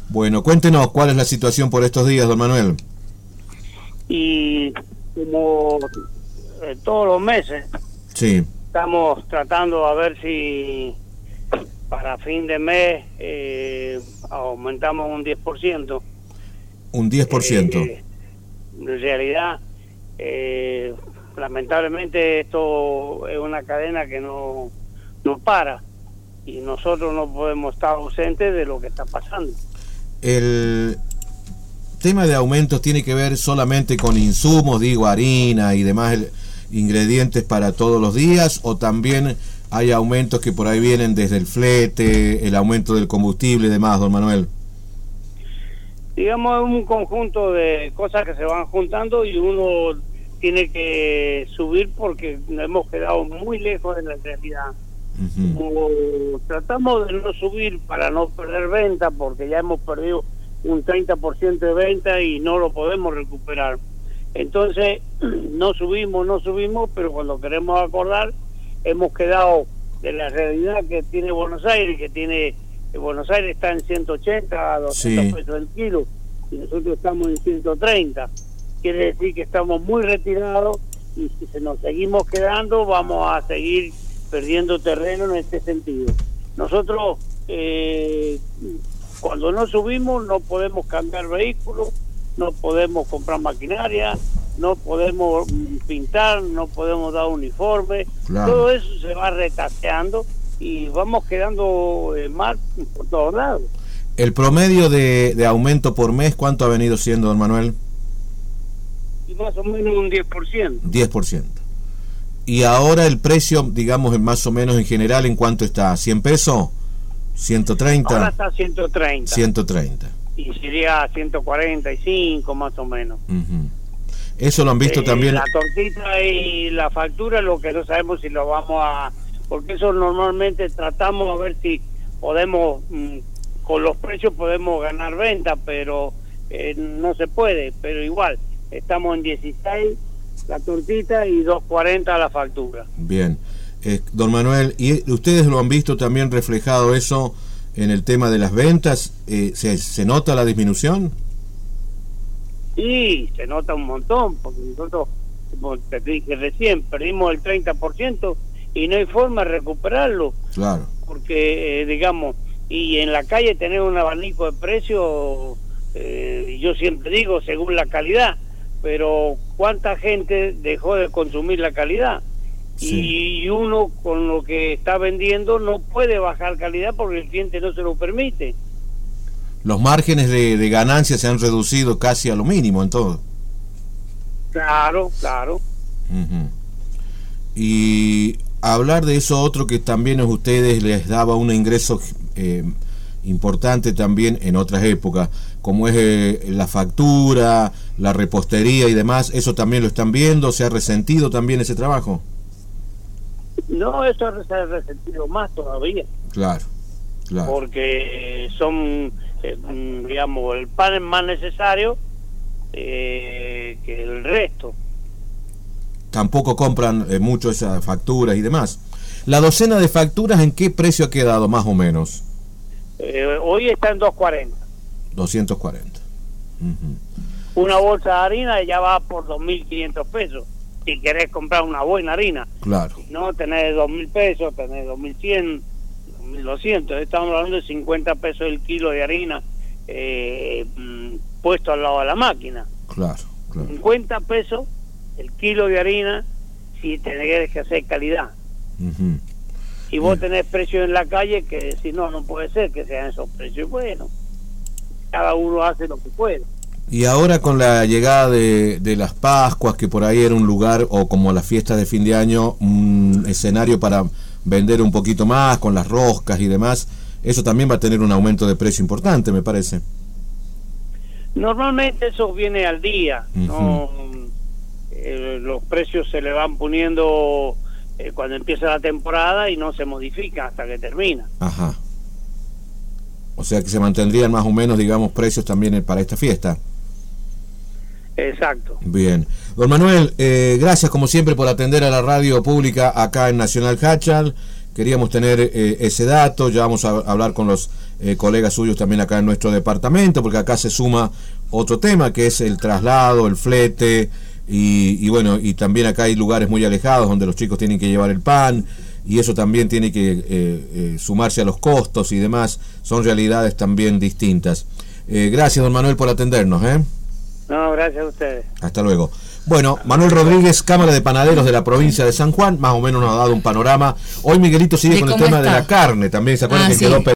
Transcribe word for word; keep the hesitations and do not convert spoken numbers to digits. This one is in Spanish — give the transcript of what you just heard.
Bueno, cuéntenos cuál es la situación por estos días, don Manuel. Y como eh, todos los meses, sí, estamos tratando a ver si para fin de mes eh, aumentamos un diez por ciento. Un diez por ciento. Eh, en realidad, eh, lamentablemente esto es una cadena que no, no para y nosotros no podemos estar ausentes de lo que está pasando. El tema de aumentos tiene que ver solamente con insumos, digo, harina y demás ingredientes para todos los días, o también hay aumentos que por ahí vienen desde el flete, el aumento del combustible y demás, don Manuel. Digamos, es un conjunto de cosas que se van juntando y uno tiene que subir porque nos hemos quedado muy lejos de la realidad. Uh-huh. Como tratamos de no subir para no perder venta, porque ya hemos perdido un treinta por ciento de venta y no lo podemos recuperar. Entonces, no subimos, no subimos, pero cuando queremos acordar, hemos quedado de la realidad que tiene Buenos Aires, que tiene Buenos Aires está en ciento ochenta a doscientos sí. pesos el kilo, y nosotros estamos en ciento treinta. Quiere decir que estamos muy retirados y si se nos seguimos quedando, vamos a seguir perdiendo terreno en este sentido. Nosotros, eh, cuando no subimos, no podemos cambiar vehículos, no podemos comprar maquinaria, no podemos pintar, no podemos dar uniforme, claro. Todo eso se va retaseando y vamos quedando eh, mal por todos lados. ¿El promedio de, de aumento por mes cuánto ha venido siendo, don Manuel? Y más o menos un diez por ciento. diez por ciento. Y ahora el precio, digamos, más o menos en general, ¿en cuánto está? ¿cien pesos? ¿ciento treinta? Ahora está ciento treinta. ciento treinta. Y sería ciento cuarenta y cinco más o menos. Uh-huh. Eso lo han visto eh, también. La tortita y la factura, lo que no sabemos si lo vamos a... Porque eso normalmente tratamos a ver si podemos, mmm, con los precios podemos ganar venta, pero eh, no se puede. Pero igual, estamos en dieciséis la tortita y dos cuarenta la factura. Bien. Eh, don Manuel, ¿y ustedes lo han visto también reflejado eso en el tema de las ventas? Eh, ¿se, ¿Se nota la disminución? Sí, se nota un montón, porque nosotros, como te dije recién, perdimos el treinta por ciento y no hay forma de recuperarlo. Claro. Porque, eh, digamos, y en la calle tener un abanico de precios, eh, yo siempre digo, según la calidad, pero ¿cuánta gente dejó de consumir la calidad? Sí. Y uno con lo que está vendiendo no puede bajar calidad porque el cliente no se lo permite. Los márgenes de, de ganancia se han reducido casi a lo mínimo en todo. Claro, claro. Uh-huh. Y hablar de eso otro que también a ustedes les daba un ingreso eh, importante también en otras épocas, como es eh, la factura, la repostería y demás, ¿eso también lo están viendo? ¿Se ha resentido también ese trabajo? No, eso se ha resentido más todavía. Claro, claro. Porque son, eh, digamos, el pan es más necesario eh, que el resto. Tampoco compran eh, mucho esas facturas y demás. ¿La docena de facturas en qué precio ha quedado más o menos? Eh, hoy está en doscientos cuarenta. doscientos cuarenta. Uh-huh. Una bolsa de harina ya va por dos mil quinientos pesos. Si querés comprar una buena harina. Claro. Si no, tenés dos mil pesos, tenés dos mil cien, dos mil doscientos. Estamos hablando de cincuenta pesos el kilo de harina eh, puesto al lado de la máquina. Claro, claro. cincuenta pesos el kilo de harina si tenés que hacer calidad. Uh-huh. Y vos tenés precios en la calle que si no, no puede ser que sean esos precios. Bueno, cada uno hace lo que puede. Y ahora con la llegada de, de las Pascuas, que por ahí era un lugar, o como las fiestas de fin de año, un escenario para vender un poquito más, con las roscas y demás, eso también va a tener un aumento de precio importante, me parece. Normalmente eso viene al día, uh-huh. ¿no? Eh, los precios se le van poniendo eh, cuando empieza la temporada y no se modifica hasta que termina. Ajá. O sea que se mantendrían más o menos, digamos, precios también para esta fiesta. Exacto. Bien. Don Manuel, eh, gracias como siempre por atender a la radio pública acá en Nacional Hachal. queríamos tener eh, ese dato. Ya vamos a hablar con los eh, colegas suyos también acá en nuestro departamento, porque acá se suma otro tema que es el traslado, el flete, y, y bueno, y también acá hay lugares muy alejados donde los chicos tienen que llevar el pan, y eso también tiene que eh, eh, sumarse a los costos y demás. Son realidades también distintas. Eh, gracias, don Manuel, por atendernos, ¿eh? No, gracias a ustedes. Hasta luego. Bueno, Manuel Rodríguez, Cámara de Panaderos de la provincia de San Juan, más o menos nos ha dado un panorama. Hoy Miguelito sigue con el tema está? de la carne, también se acuerdan ah, que sí. quedó